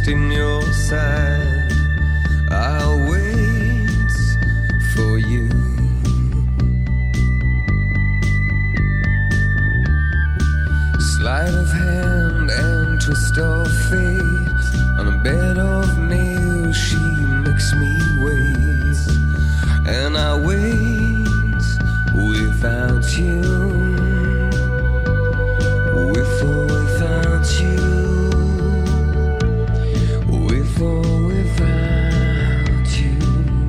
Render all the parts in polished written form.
in your side. I'll wait for you. Sleight of hand and twist of fate. On a bed of nails she makes me wait. And I wait without you. With or without you. With or without you.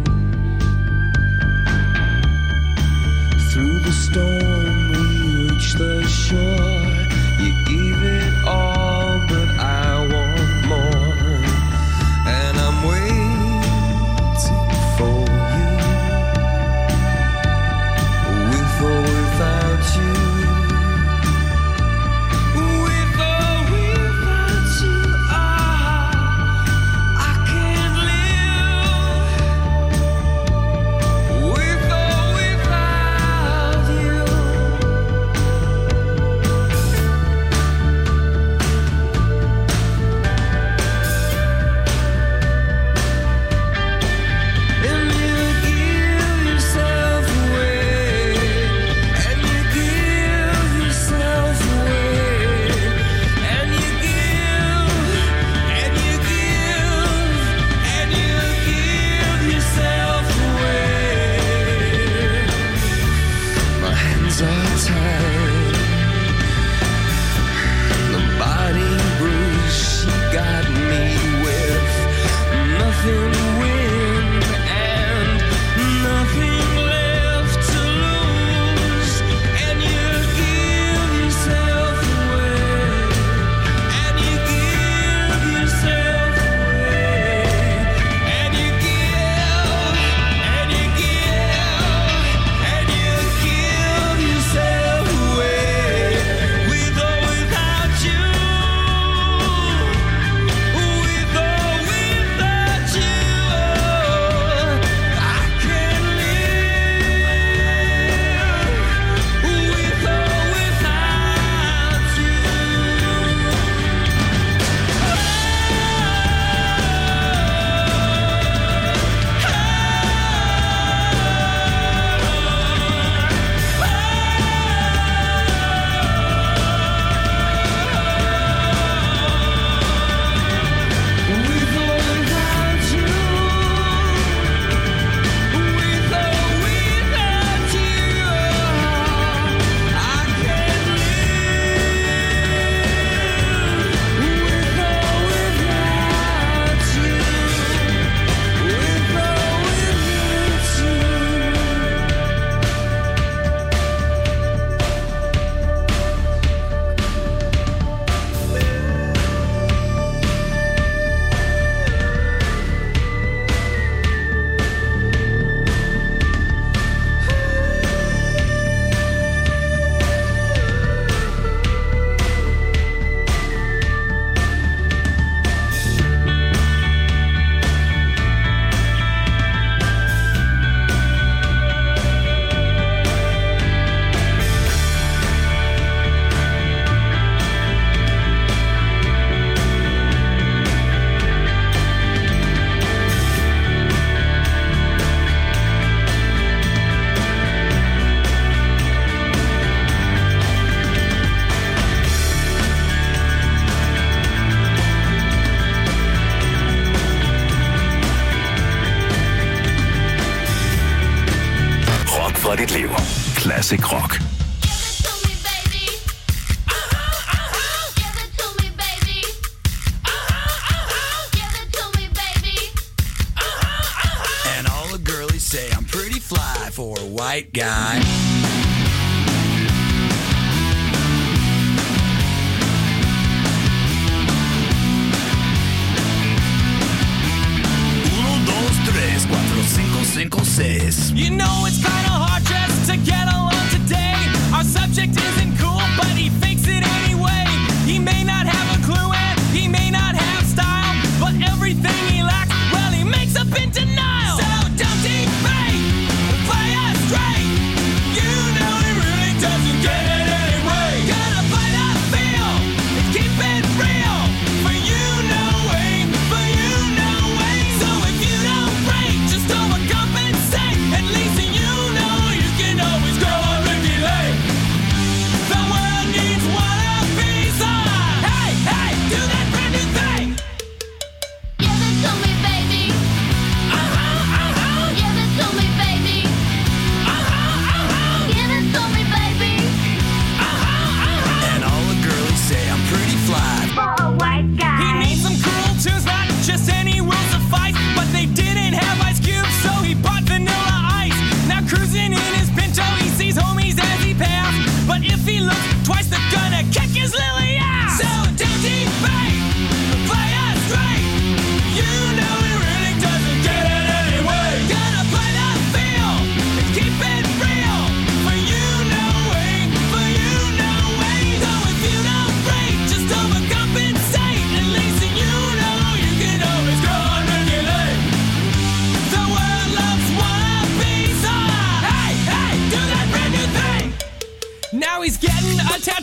Through the storm we reach the shore. You gave it all, but I want more. And I'm waiting for you. With or without you. With or without you, I can't live. With or without you. And you give yourself away. And you give yourself away. And you give, and you give, and you give yourself away. My hands are tied. The body bruise she got me with. Nothing to win and nothing left to lose. And you give yourself away. And you give yourself away. And you give, and you give, and you give yourself away. With or without you. With or without you. I can't live. With or without you. With or without you. With or without you. I can't live. With or without you. With or without you. Rock for dit liv. Classic rock. Give it to me, baby. Give it to me, baby. Give it to me, baby. And all the girlies say I'm pretty fly for a white guy. Uno, dos, tres, cuatro, cinco, cinco, seis. You know it's kinda hard just to get along today. Our subject isn't cool, but he fakes it anyway. He may not have a clue and he may not have style, but everything he lacks, well, he makes up in denial. So don't debate, play us straight. You know he really doesn't get it anyway. Gotta play that feel and keep it real. For you know ain't for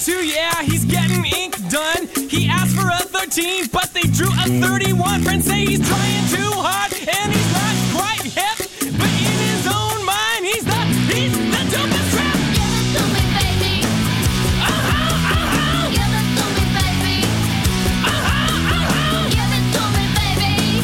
22, yeah, he's getting ink done. He asked for a 13, but they drew a 31. Friends say he's trying too hard, and he's not quite hip. But in his own mind, he's the dopest trap. Give it to me, baby. Give it to me, baby. Give it to me, baby.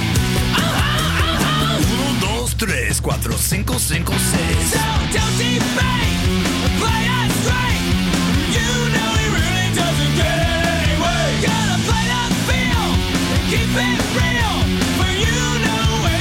1, 2, 3, 4, 5, 5, 6. So don't debate, play it straight. You know he really doesn't get it anyway. Gotta play the field, keep it real. For you know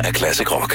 af Classic Rock.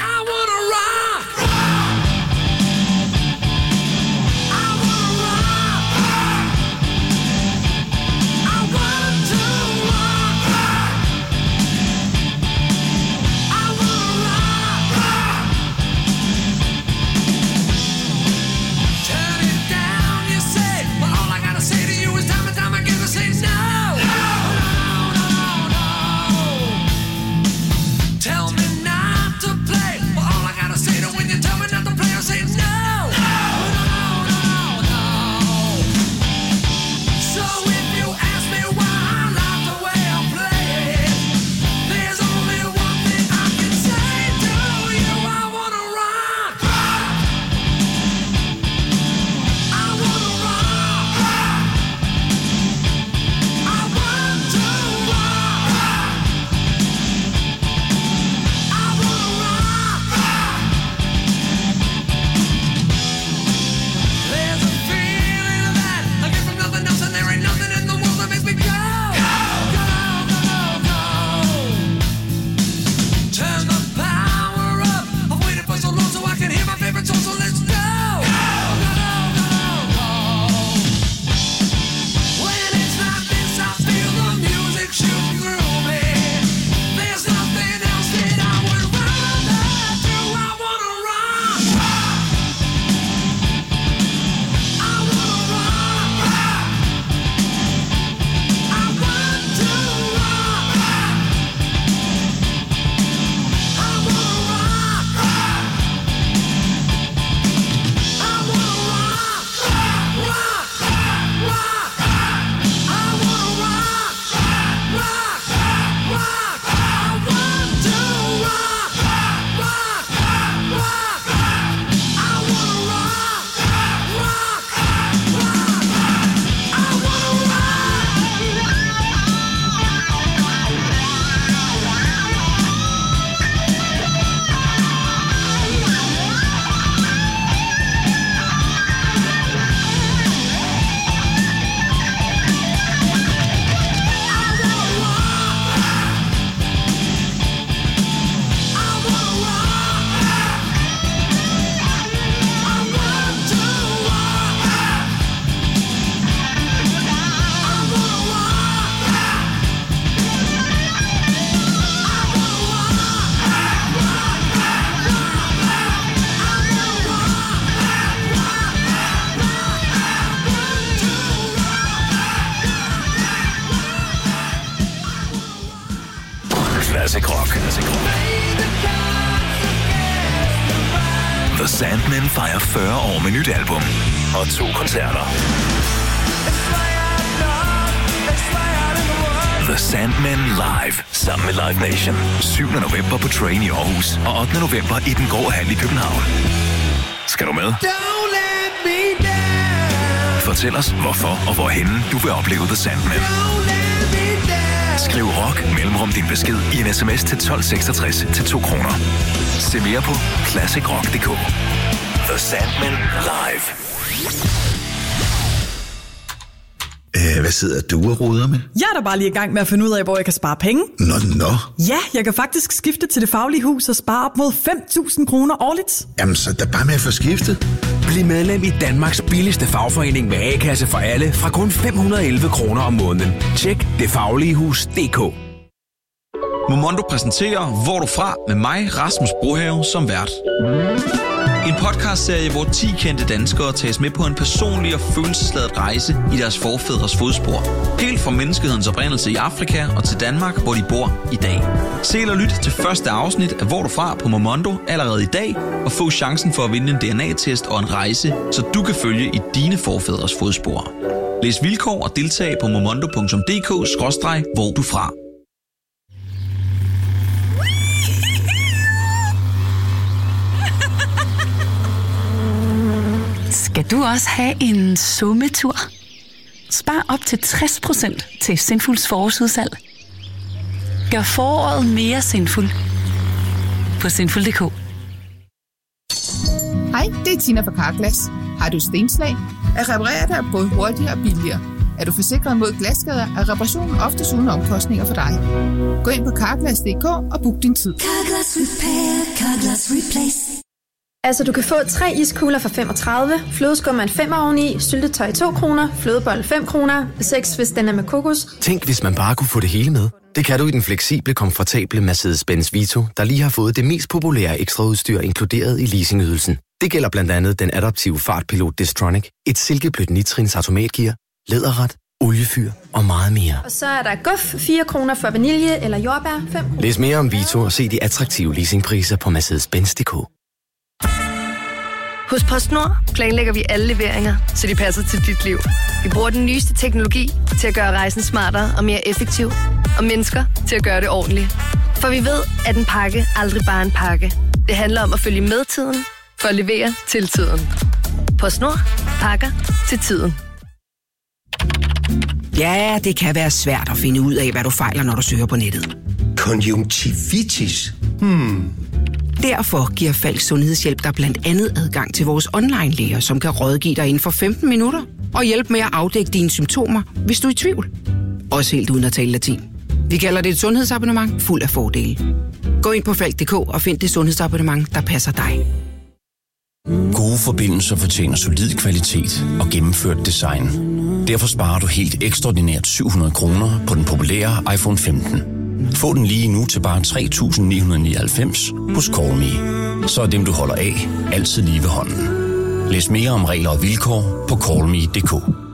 Classic Rock. The Sandmen fejrer 40 år med nyt album og 2 koncerter. The Sandmen Live sammen med Live Nation. 7. november på Train i Aarhus og 8. november i Den Grå Hal i København. Skal du med? Fortæl os, hvorfor og hvorhenne du vil opleve The Sandmen. Skriv rock mellemrum din besked i en sms til 1266 til 2 kroner. Se mere på classicrock.dk. The Sandmen Live. Hvad sidder du og roder med? Jeg er da bare lige i gang med at finde ud af, hvor jeg kan spare penge. Nå. Ja, jeg kan faktisk skifte til Det Faglige Hus og spare op mod 5.000 kroner årligt. Jamen, så er der bare med at få skiftet. Bliv medlem i Danmarks billigste fagforening med A-kasse for alle fra kun 511 kroner om måneden. Tjek detfagligehus.dk. Momondo præsenterer Hvor du fra med mig, Rasmus Brohave, som vært. En podcastserie, hvor 10 kendte danskere tages med på en personlig og følelsesladet rejse i deres forfædres fodspor. Helt fra menneskehedens oprindelse i Afrika og til Danmark, hvor de bor i dag. Se eller lyt til første afsnit af Hvor du fra på Momondo allerede i dag, og få chancen for at vinde en DNA-test og en rejse, så du kan følge i dine forfædres fodspor. Læs vilkår og deltag på momondo.dk/hvor du fra. Skal du også have en sommetur? Spar op til 60% til Sinfuls forårsudsalg. Gør foråret mere sinful på sinful.dk. Hej, det er Tina fra Carglass. Har du stenslag? At reparere dig er både hurtigere og billigere. Er du forsikret mod glasskader, er reparationen oftest uden omkostninger for dig. Gå ind på Carglass.dk og book din tid. Carglass Repair, Carglass Replace. Altså, du kan få 3 iskugler for 35, flødeskum er en 5 oveni, syltetøj 2 kroner, flødebold 5 kroner, 6 hvis den er med kokos. Tænk, hvis man bare kunne få det hele med. Det kan du i den fleksible, komfortable Mercedes-Benz Vito, der lige har fået det mest populære ekstraudstyr inkluderet i leasingydelsen. Det gælder blandt andet den adaptive fartpilot Distronic, et silkeblødt nitrins automatgear, læderret, oliefyr og meget mere. Og så er der guf 4 kroner for vanilje eller jordbær 5 kroner. Læs mere om Vito og se de attraktive leasingpriser på Mercedes-Benz.dk. Hos PostNord planlægger vi alle leveringer, så de passer til dit liv. Vi bruger den nyeste teknologi til at gøre rejsen smartere og mere effektiv, og mennesker til at gøre det ordentligt. For vi ved, at en pakke aldrig bare er en pakke. Det handler om at følge med tiden, for at levere til tiden. PostNord. Pakker til tiden. Ja, det kan være svært at finde ud af, hvad du fejler, når du søger på nettet. Konjunktivitis? Derfor giver Falks Sundhedshjælp dig blandt andet adgang til vores online-læger, som kan rådgive dig inden for 15 minutter og hjælpe med at afdække dine symptomer, hvis du er i tvivl. Også helt uden at tale latin. Vi kalder det et sundhedsabonnement fuld af fordele. Gå ind på Falk.dk og find det sundhedsabonnement, der passer dig. Gode forbindelser fortjener solid kvalitet og gennemført design. Derfor sparer du helt ekstraordinært 700 kroner på den populære iPhone 15. Få den lige nu til bare 3.999 hos CallMe. Så er dem, du holder af, altid lige ved hånden. Læs mere om regler og vilkår på callme.dk.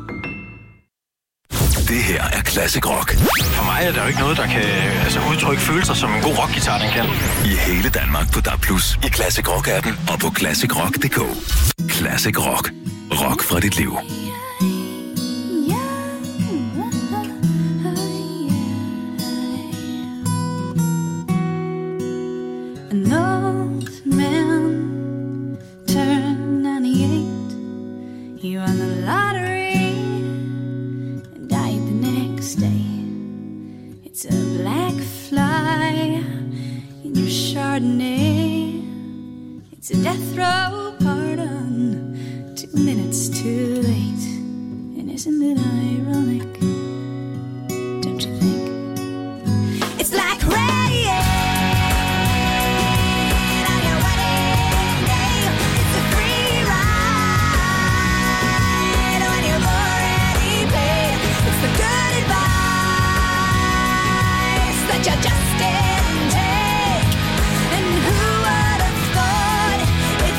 Det her er Classic Rock. For mig er der jo ikke noget, der kan udtrykke følelser, som en god rockguitar, den kan. I hele Danmark på DAB+, i Classic Rock-appen og på ClassicRock.dk. Classic Rock. Rock fra dit liv. An old man turned 98. He won the lottery and died the next day. It's a black fly in your Chardonnay. It's a death row pardon, 2 minutes too late. And isn't it ironic? Don't you think? It's like rain. You just didn't take. And who would have thought it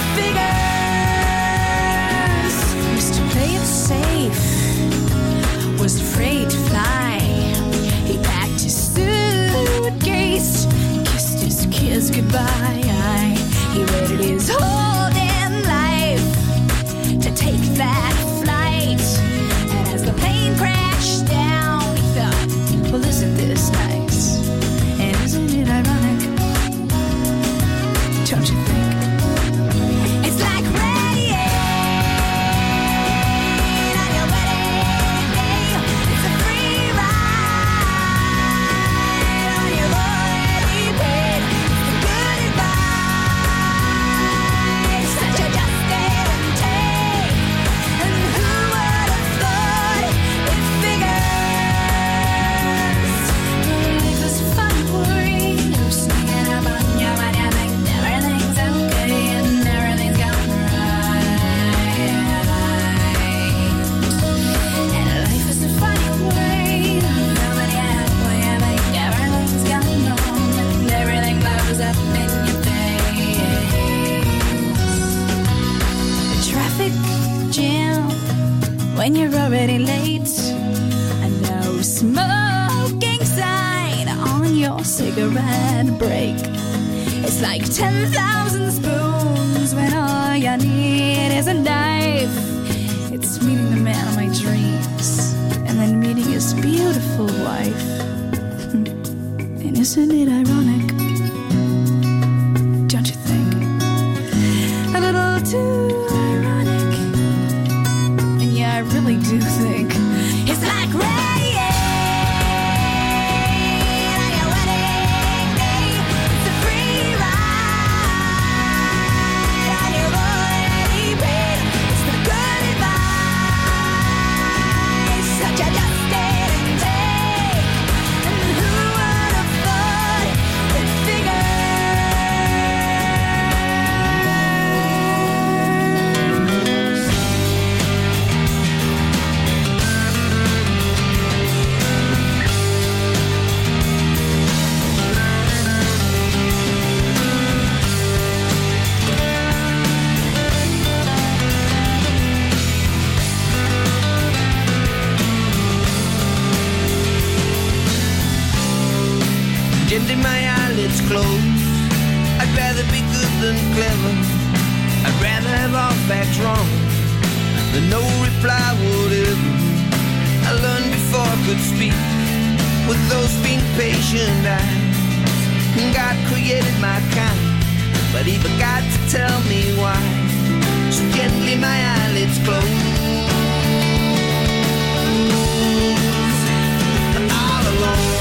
figures? Mr. Play It Safe was afraid to fly. He packed his suitcase, kissed his kids goodbye. He waited his whole damn life to take that flight. And as the plane crashed down, he thought, well, isn't this nice? And isn't it ironic? Don't you think? It's like rain on your wedding day. It's a free ride on your already paid. It's the good advice that you just didn't take. And who would have thought it figures? Life is fun. Sneaking up on you when you think everything's okay and everything's going right. And life is a funny way. Nobody has when you think everything's going wrong and everything blows up in your face. The traffic jam when you're already late. And no smoking sign on your cigarette break. It's like 10,000 spoons when all you need is a knife. It's meeting the man of my dreams and then meeting his beautiful wife. And isn't it ironic? Don't you think? A little too ironic. And yeah, I really do think it's like rain. Ja, ja. gently my eyelids close. I'd rather be good than clever. I'd rather have all facts wrong than no reply whatever. I learned before I could speak with those being patient eyes. God created my kind, but he forgot to tell me why. So gently my eyelids close. All alone,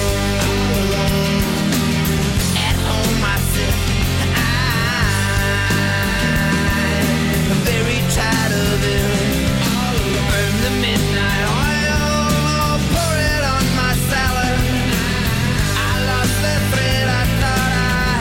at home I sit. I'm very tired of it. Burn the midnight oil, pour it on my salad. I lost the thread I thought I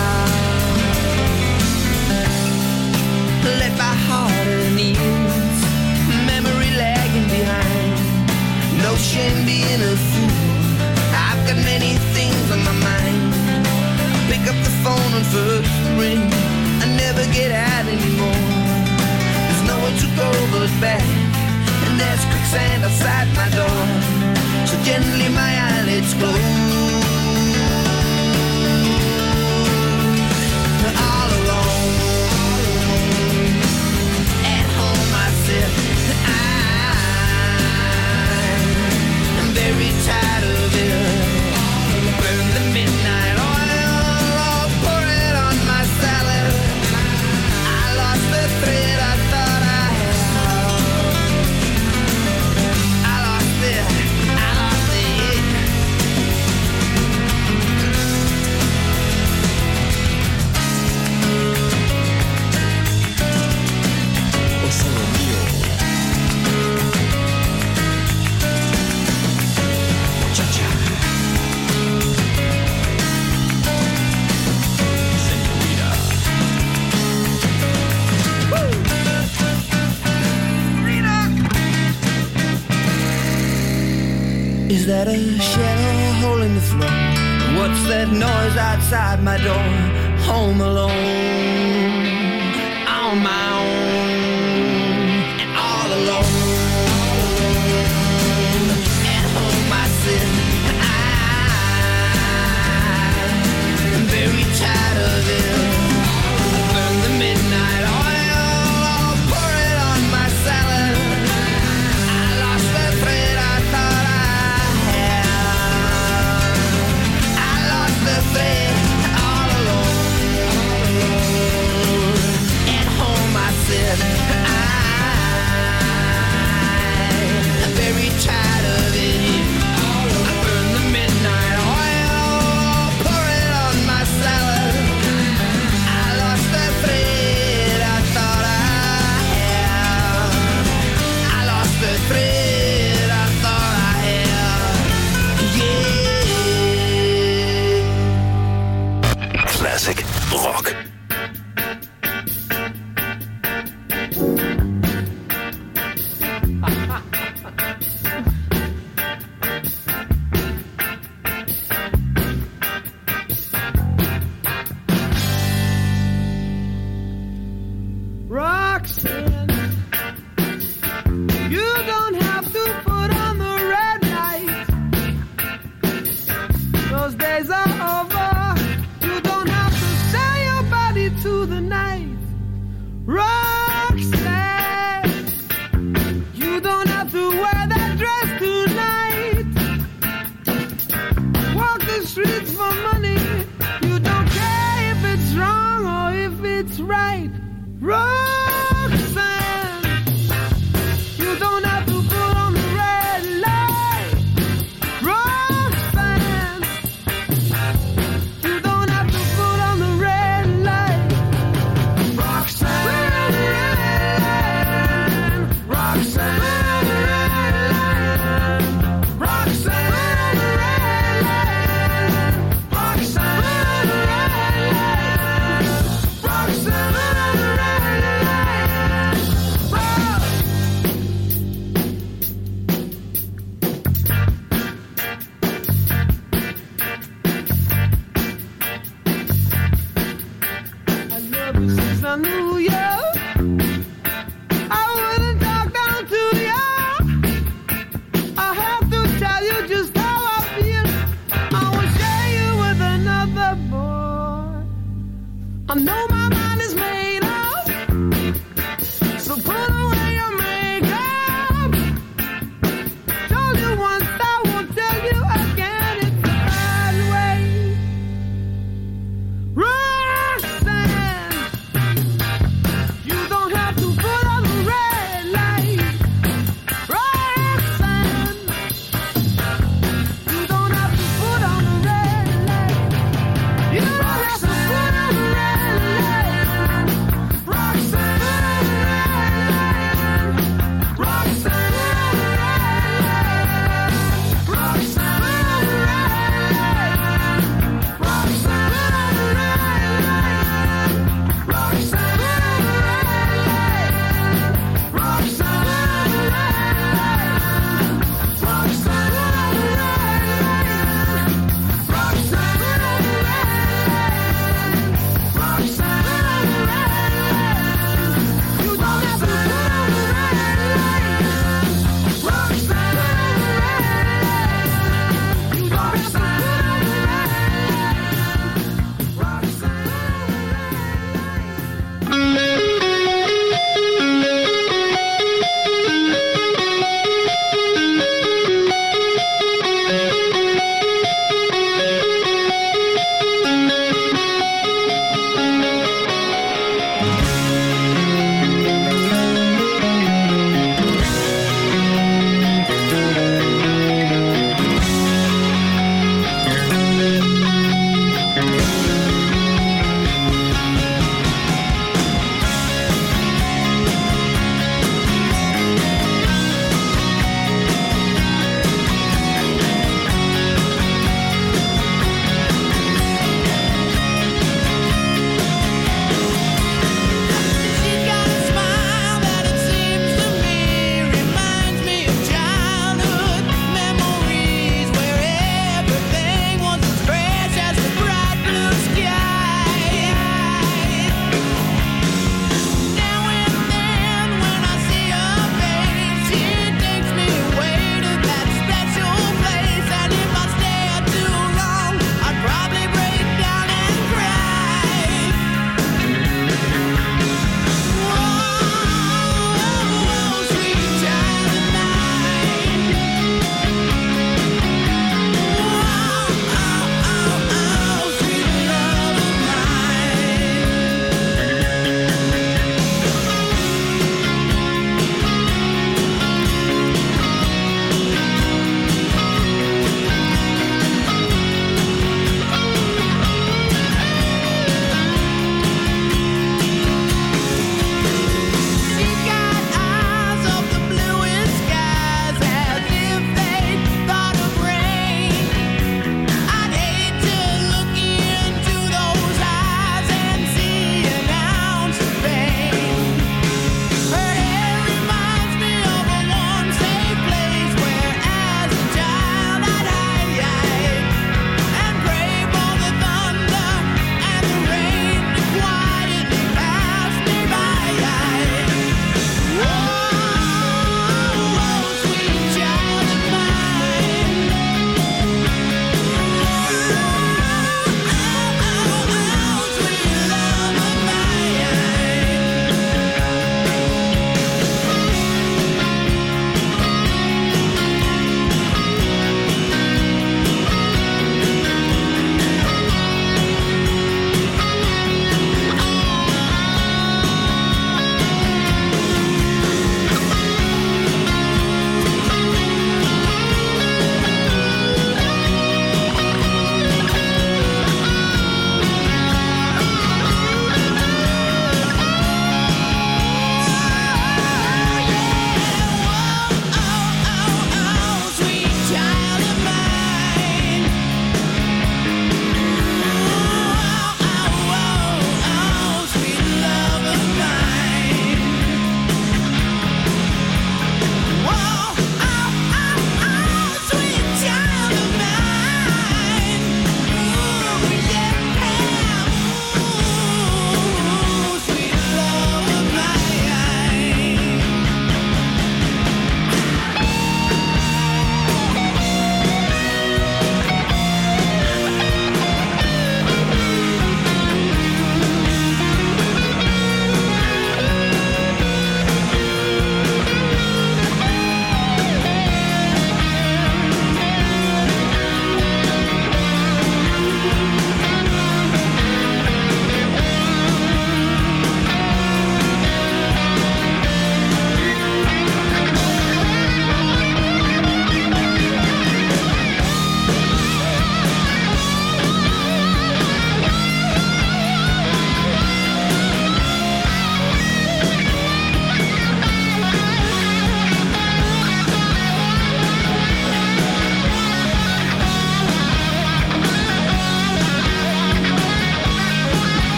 had. Let my heart and ease, memory lagging behind. No shame being a fool. I've got many things on my mind. I pick up the phone on first ring. I never get out anymore. There's nowhere to go but back, and there's quicksand outside my door. So gently my eyelids close. All alone, at home I sit. I'm very tired of it. Burn the midnight oil, pour it on my salad. I lost the thread I thought I had. I lost it. Is that a shadow hole in the floor? What's that noise outside my door? Home alone, on my own, and all alone. At home I sit. I'm very tired of it. Burn the midnight oil, pour it on my salad. I lost the thread I thought I had. I lost the thread all alone. At home I sit. I'm very tired of it. I burn the midnight oil, pour it on my salad. I lost the thread I thought I had. I lost the thread I thought I had. Yeah. Classic rock. Roxanne, you don't have to put on the red light. Those days are over. You don't have to sell your body to the night. Roxanne, you don't have to wear that dress tonight. Walk the streets for money. You don't care if it's wrong or if it's right. Roxanne, you don't have to put on the red light. Roxanne, you don't have to put on the red light. Roxanne, Roxanne, Roxanne, Roxanne, Roxanne, Roxanne.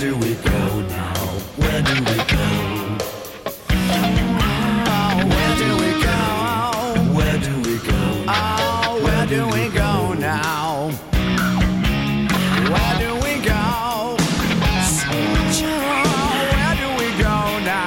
do we go now? Where do we go? Where do we go? Where do we go? Oh, where do we go now? Where do we go? Where do we go now?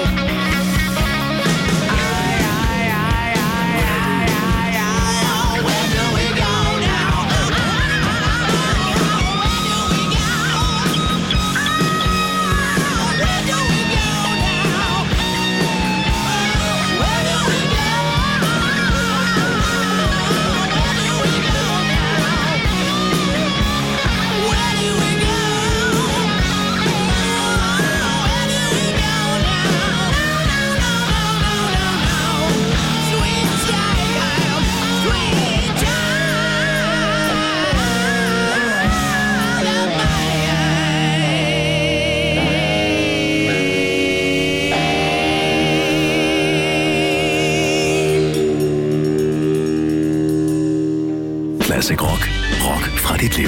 Classic Rock. Rock fra dit liv.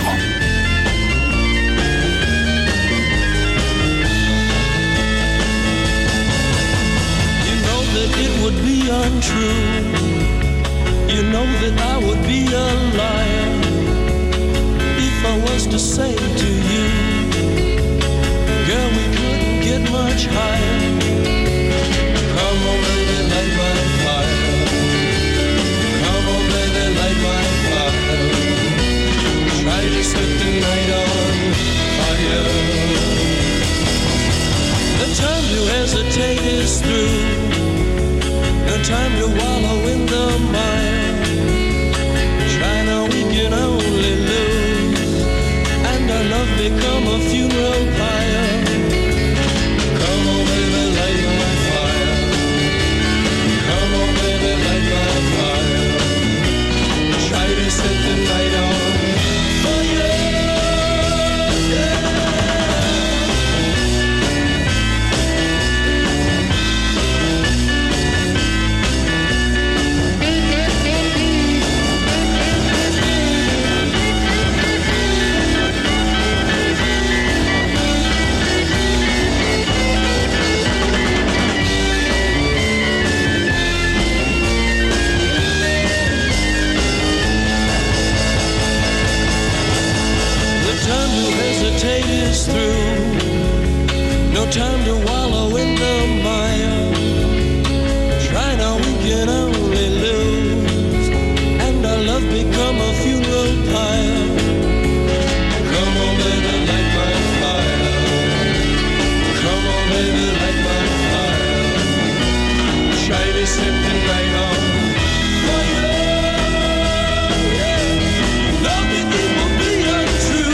You know that it would be untrue. You know that I would be a liar if I was to say to you, girl, we couldn't get much higher. Come on, baby, light my fire. Come on, baby, light my fire. Try to set the night on fire. The time to hesitate is through. No time to wallow in the mire. Try now, we can only lose, and our love become a funeral pyre. Come on, baby, light my fire. Come on, baby, light my fire. Try to set the night on fire. Is through. No time to wallow in the mire. Try now, we can only lose, and our love become a funeral pyre. Come on, baby, light my fire. Come on, baby, light my fire. Try to set the night on fire. Love that it will be untrue.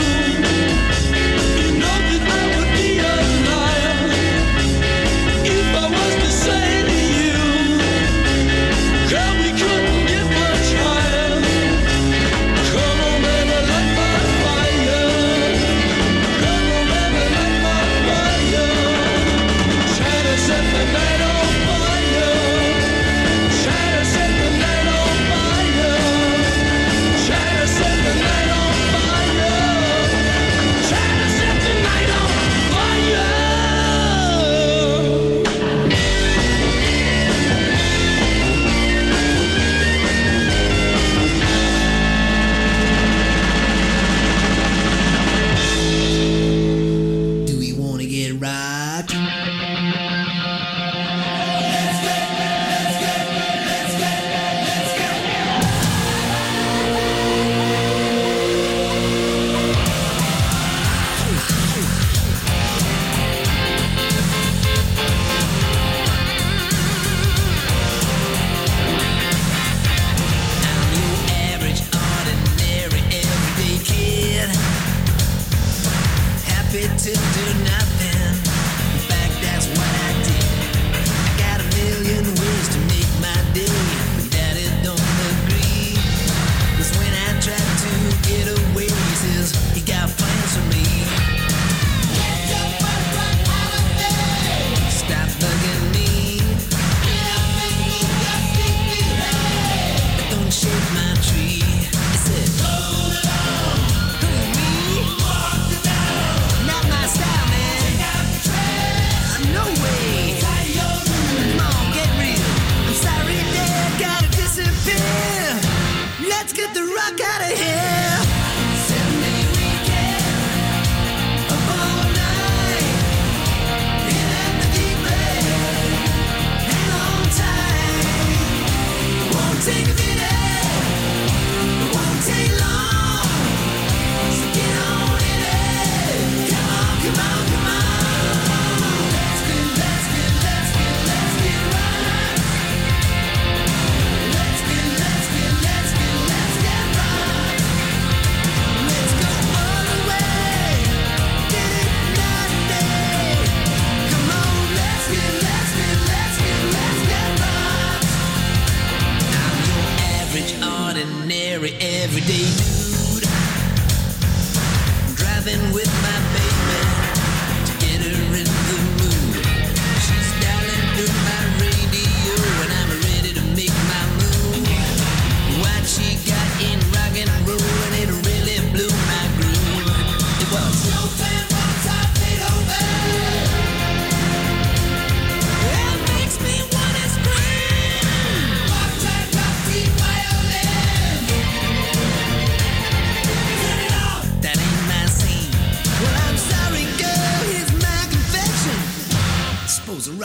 Style, man.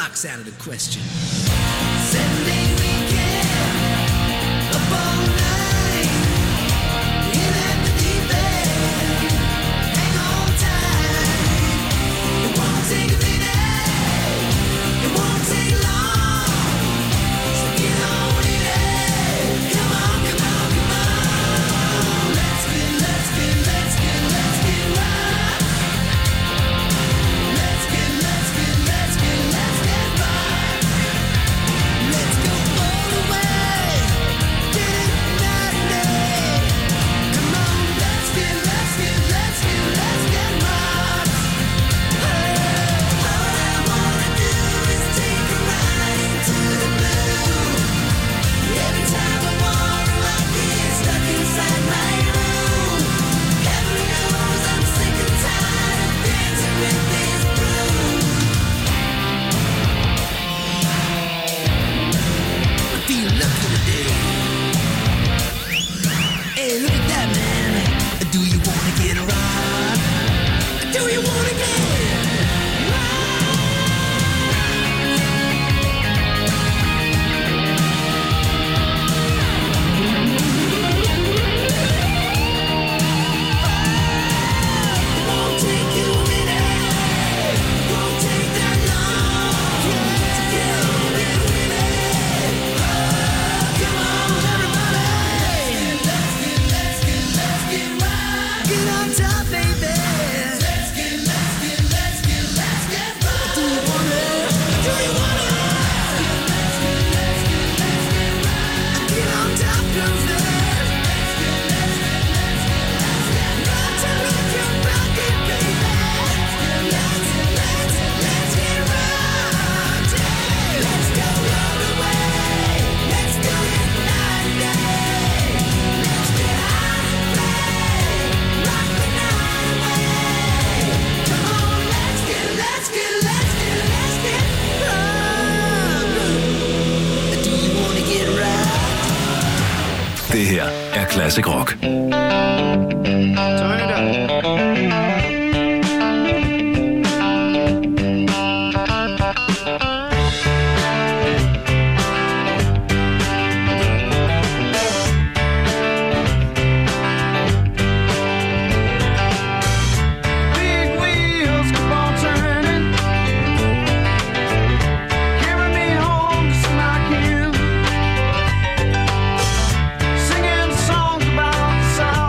clock's out of the question. Sunday weekend, up all night, in at the deep end, hang on tight. It won't take a minute, it won't take long, so get on in it. Come on, come on, come on. Let's get right. Let's get right. Let's go all the way. Get it night and day. Come on, let's get right. All I wanna do is take a ride into the blue. Every time I wanna rock, get stuck inside my room. Heaven knows I'm sick and tired of dancing with this broom. I feel lucky today. Hey, look at that, man. Do you wanna get rocked? Do you wanna get Won't take you a minute, won't take that long to get on in with it. Come on, everybody. Let's get right. Get on top, baby. Let's get right. Do you wanna? Get on top, girls. Got to rock your pocket, baby. Let's get right. Let's go all the way. Let's do it night and day. Let's get out and play. Rock the night away. Come on, let's get right. Do you wanna get right? Det her er Classic Rock. Big wheels keep on turning, carry me home to Smoky Hill, singing songs about the South.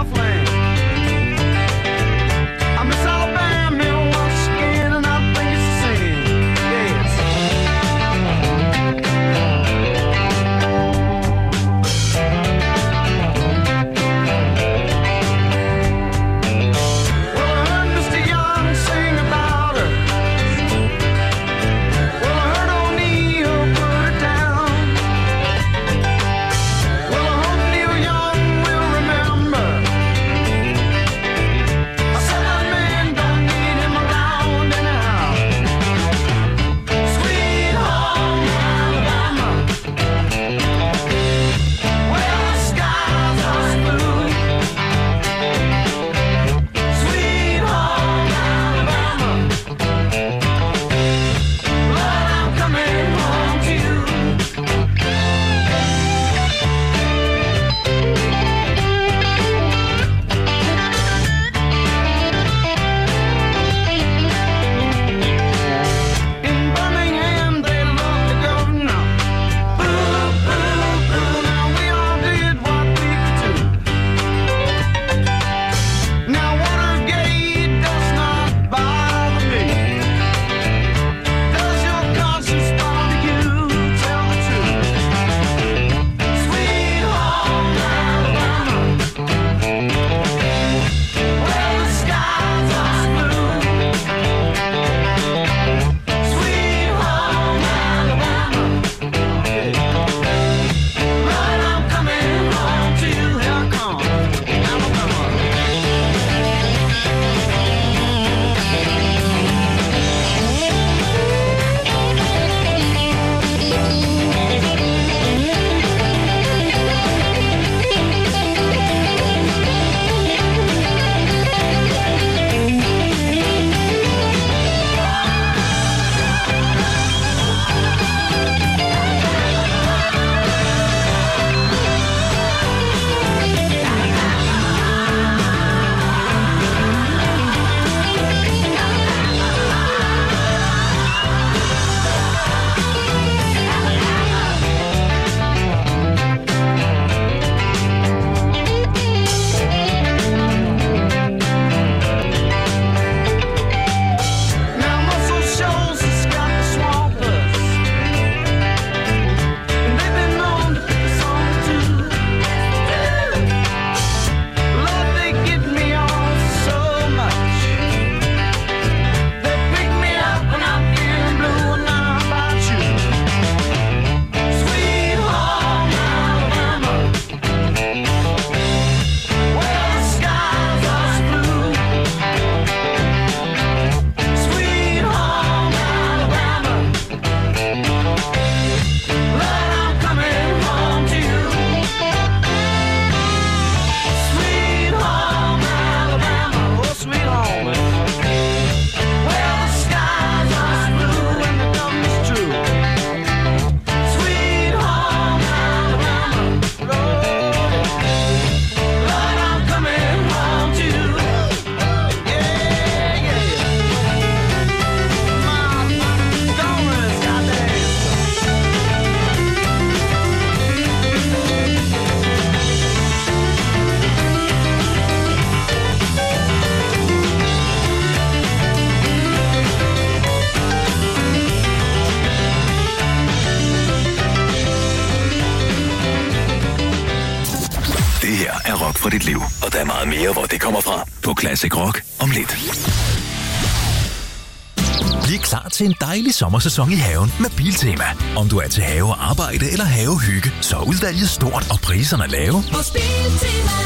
fra dit liv. Og der er meget mere, hvor det kommer fra. På Classic Rock om lidt. Bliv klar til en dejlig sommersæson i haven med Biltema. Om du er til have og arbejde eller havehygge, så er udvalget stort og priserne lave. Hos Biltema.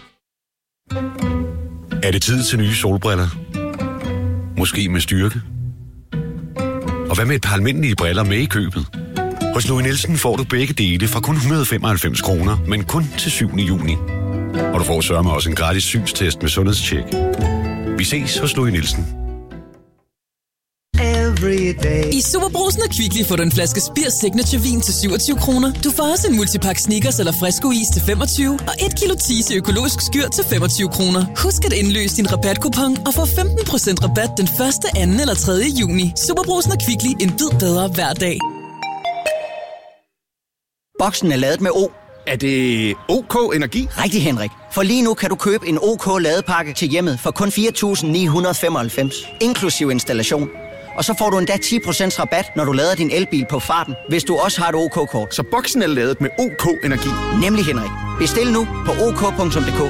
Er det tid til nye solbriller? Måske med styrke? Og hvad med et par almindelige briller med i købet? Hos Louis Nielsen får du begge dele fra kun 195 kroner, men kun til 7. juni. Og du får sørme også en gratis synstest med sundhedstjek. Vi ses hos Louis Nielsen. I Superbrugsen og Kvickly får du en flaske Spir Signature Vin til 27 kroner. Du får også en multipakke Snickers eller Fresco Is til 25 og 1 kilo Tise økologisk skyr til 25 kroner. Husk at indløse din rabatkupon og få 15% rabat den 1., 2. eller 3. juni. Superbrugsen og Kvickly, en bid bedre hver dag. Boksen er ladet med O. Er det OK Energi? Rigtig, Henrik. For lige nu kan du købe en OK ladepakke til hjemmet for kun 4.995, inklusiv installation. Og så får du endda 10% rabat, når du lader din elbil på farten, hvis du også har et OK-kort. Så boksen er ladet med OK Energi? Nemlig, Henrik. Bestil nu på ok.dk.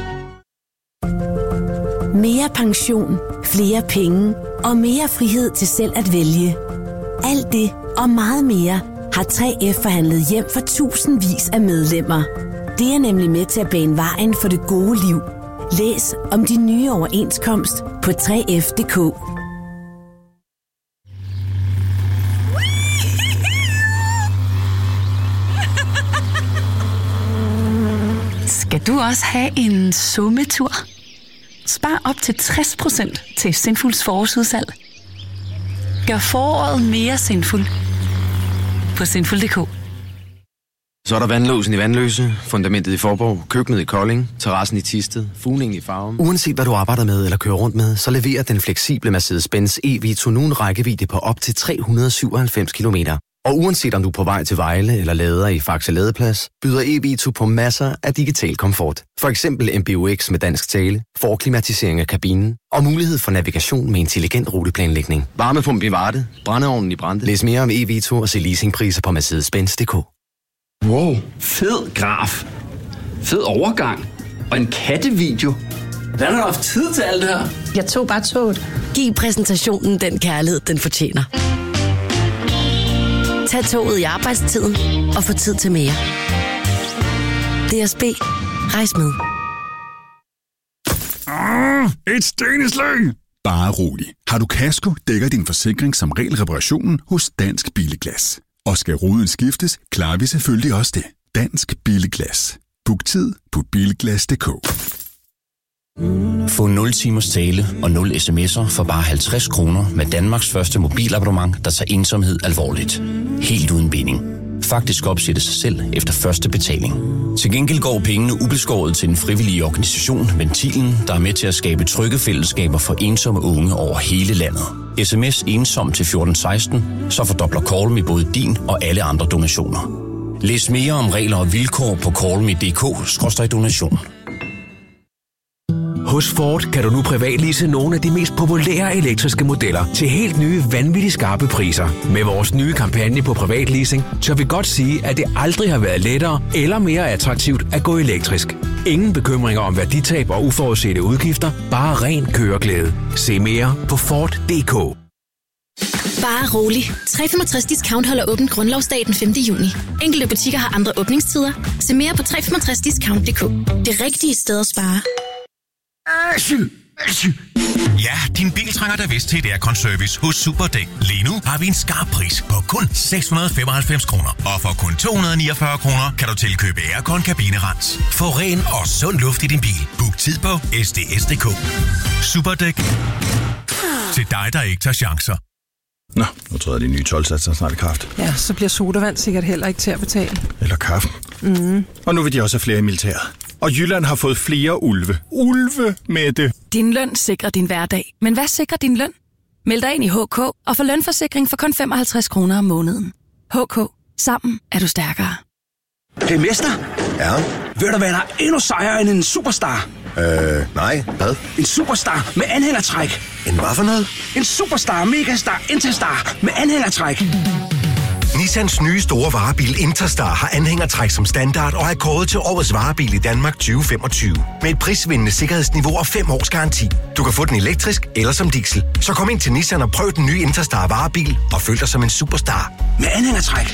Mere pension, flere penge og mere frihed til selv at vælge. Alt det og meget mere har 3F forhandlet hjem for tusindvis af medlemmer. Det er nemlig med til at bane vejen for det gode liv. Læs om de nye overenskomst på 3F.dk. Skal du også have en sommetur? Spar op til 60% til Sinfuls forårsudsalg. Gør foråret mere sinful på sinful.dk. Så er der vandlåsen i Vandløse, fundamentet i Forborg, køkkenet i Kolding, terrassen i Thisted, fugningen i Farum. Uanset hvad du arbejder med eller kører rundt med, så leverer den fleksible Mercedes-Benz e-Vito nu en rækkevidde på op til 397 km. Og uanset om du er på vej til Vejle eller lader i Faxe Ladeplads, byder e-Vito på masser af digital komfort. For eksempel MBUX med dansk tale, forklimatisering af kabinen og mulighed for navigation med intelligent ruteplanlægning. Varmepump i Varde, brændeovnen i Brande. Læs mere om e-Vito og se leasingpriser på Mercedes-Benz.dk. Wow, fed graf. Fed overgang. Og en kattevideo. Hvordan har du haft tid til alt det her? Jeg tog bare toget. Giv præsentationen den kærlighed, den fortjener. Tag toget i arbejdstiden og få tid til mere. DSB. Rejs med. Et steneslag! Bare rolig. Har du kasko, dækker din forsikring som regel reparationen hos Dansk Billeglas. Og skal ruden skiftes, klarer vi selvfølgelig også det. Dansk Billeglas. Book tid på bilglas.dk. Få 0 timers tale og 0 sms'er for bare 50 kroner med Danmarks første mobilabonnement, der tager ensomhed alvorligt. Helt uden binding. Faktisk opsætte sig selv efter første betaling. Til gengæld går pengene ubeskåret til den frivillige organisation Ventilen, der er med til at skabe trygge fællesskaber for ensomme unge over hele landet. SMS ensom til 1416, så fordobler Callme både din og alle andre donationer. Læs mere om regler og vilkår på callme.dk/donation. Hos Ford kan du nu privatlease nogle af de mest populære elektriske modeller til helt nye, vanvittigt skarpe priser. Med vores nye kampagne på privatleasing, tør vi godt sige, at det aldrig har været lettere eller mere attraktivt at gå elektrisk. Ingen bekymringer om værditab og uforudsete udgifter, bare ren køreglæde. Se mere på Ford.dk. Bare rolig. 365 Discount holder åbent grundlovsdag den 5. juni. Enkelte butikker har andre åbningstider. Se mere på 365discount.dk. Det rigtige sted at spare. Ja, din bil trænger da vist til et aircon-service hos Superdæk. Lige nu har vi en skarp pris på kun 695 kroner. Og for kun 249 kroner kan du tilkøbe aircon-kabinerens. Få ren og sund luft i din bil. Book tid på sds.dk. Superdæk. Til dig, der ikke tager chancer. Nå, nu tror jeg, de nye 12-satser snart i kraft. Ja, så bliver sodavand sikkert heller ikke til at betale. Eller kaffen. Og nu vil de også have flere i militæret. Og Jylland har fået flere ulve. Ulve med det. Din løn sikrer din hverdag. Men hvad sikrer din løn? Meld dig ind i HK og få lønforsikring for kun 55 kroner om måneden. HK. Sammen er du stærkere. Hey, mester. Ja? Ved du, hvad der er endnu sejere end en superstar? Nej. Hvad? En superstar med anhængertræk. En hvad for noget? En superstar, megastar, interstar med anhængertræk. Nissans nye store varebil Interstar har anhængertræk som standard og er kåret til årets varebil i Danmark 2025. Med et prisvindende sikkerhedsniveau og 5 års garanti. Du kan få den elektrisk eller som diesel. Så kom ind til Nissan og prøv den nye Interstar varebil og føl dig som en superstar. Med anhængertræk.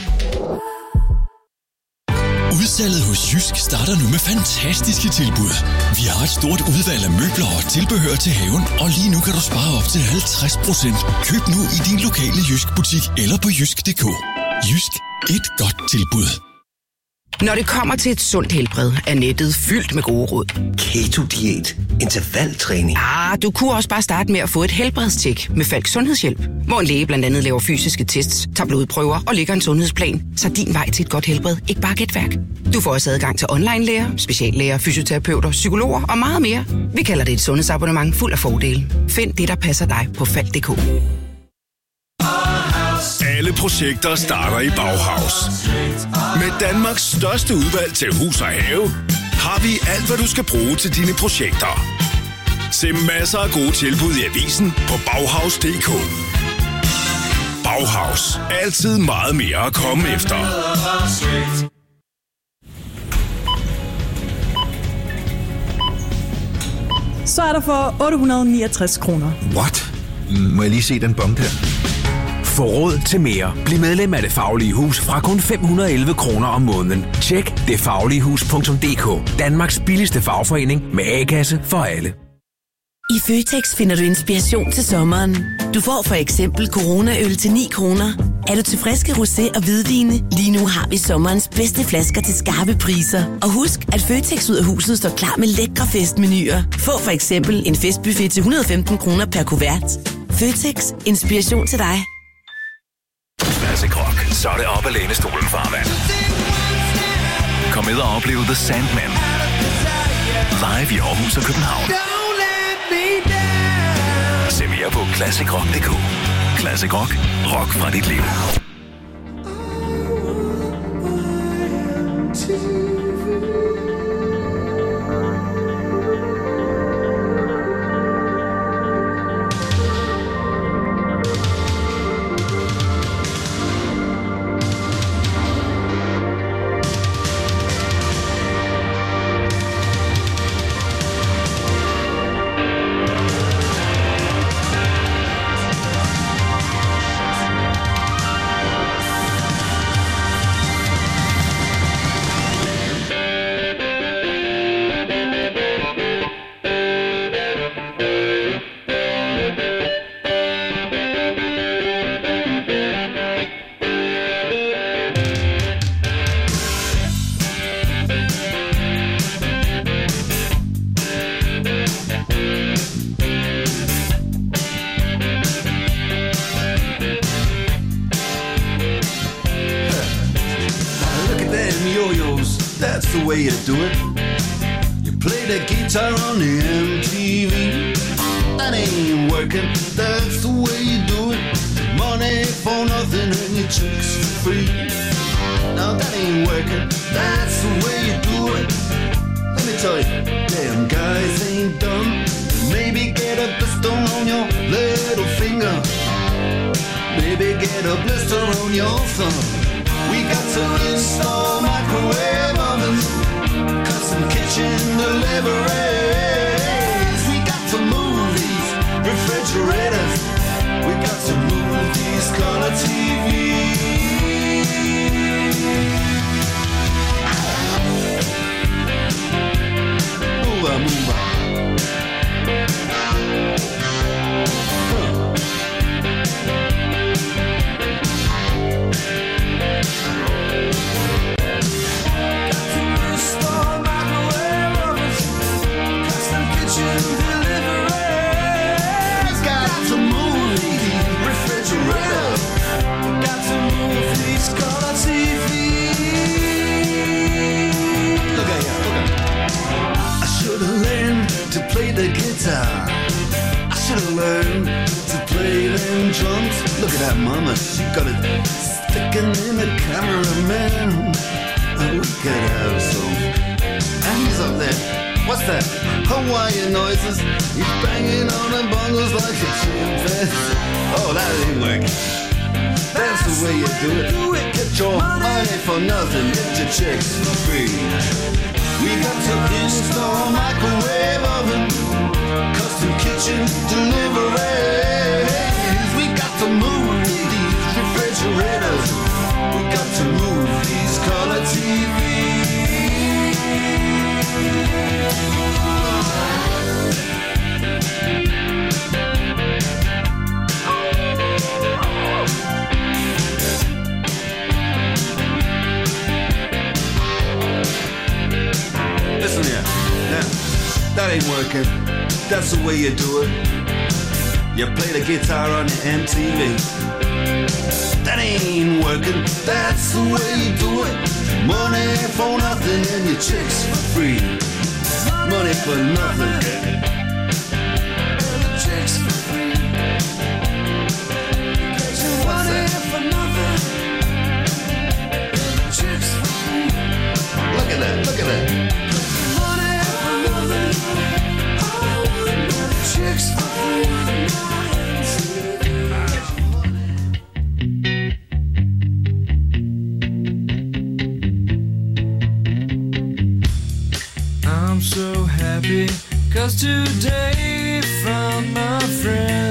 Udsalget hos Jysk starter nu med fantastiske tilbud. Vi har et stort udvalg af møbler og tilbehør til haven, og lige nu kan du spare op til 50%. Køb nu i din lokale Jysk-butik eller på jysk.dk. Jysk. Et godt tilbud. Når det kommer til et sundt helbred, er nettet fyldt med gode råd. Keto-diæt, intervaltræning. Du kunne også bare starte med at få et helbredstjek med Falk Sundhedshjælp, hvor en læge blandt andet laver fysiske tests, tager blodprøver og lægger en sundhedsplan, så din vej til et godt helbred ikke bare er gætværk. Du får også adgang til online-læger, speciallæger, fysioterapeuter, psykologer og meget mere. Vi kalder det et sundhedsabonnement fuld af fordele. Find det, der passer dig på Falk.dk. Alle projekter starter i Bauhaus. Med Danmarks største udvalg til hus og have, har vi alt, hvad du skal bruge til dine projekter. Se masser af gode tilbud i avisen på Bauhaus.dk. Bauhaus. Altid meget mere at komme efter. Så er der for 869 kroner. What? Må jeg lige se den bong der? Få råd til mere. Bliv medlem af Det Faglige Hus fra kun 511 kroner om måneden. Tjek detfagligehus.dk. Danmarks billigste fagforening med A-kasse for alle. I Føtex finder du inspiration til sommeren. Du får for eksempel Corona-øl til 9 kroner. Er du til friske rosé og hvidvine? Lige nu har vi sommerens bedste flasker til skarpe priser. Og husk, at Føtex ud af huset står klar med lækre festmenuer. Få for eksempel en festbuffet til 115 kroner per kuvert. Føtex. Inspiration til dig. Classic Rock. Så er det op at læne stolen farvand. Kom med og opleve The Sandman. Live i Aarhus og København. Se mere på classicrock.dk. Classic Rock. Rock fra dit liv. That's the way you do it. You play the guitar on the MTV. That ain't working. That's the way you do it. Money for nothing and your chicks for free. Now that ain't working. That's the way you do it. Let me tell you, damn guys ain't dumb. Maybe get a blister on your little finger. Maybe get a blister on your thumb. We got to install microwave ovens, custom kitchen deliveries. We got to move these refrigerators. We got to move these color TVs. Move on, move on. The guitar, I should have learned to play them drums. Look at that mama, she got it sticking in the cameraman. Oh, we could have some. And he's up there. What's that? Hawaiian noises. He's banging on the bongos like a chimpanzee. Oh, that ain't working. That's the the way you do it. Get your money for nothing, get your chicks for free. We got to install microwave oven, custom kitchen deliveries. We got to move these refrigerators. We got to move these color TVs. Listen here, now, that ain't working. That's the way you do it. You play the guitar on the MTV. That ain't working. That's the way you do it. Money for nothing and your chicks for free. Money for nothing and your chicks for free. Money for nothing and your chicks for free. Look at that, look at that. Money for nothing and your chicks for free. I'm so happy 'cause today found my friend.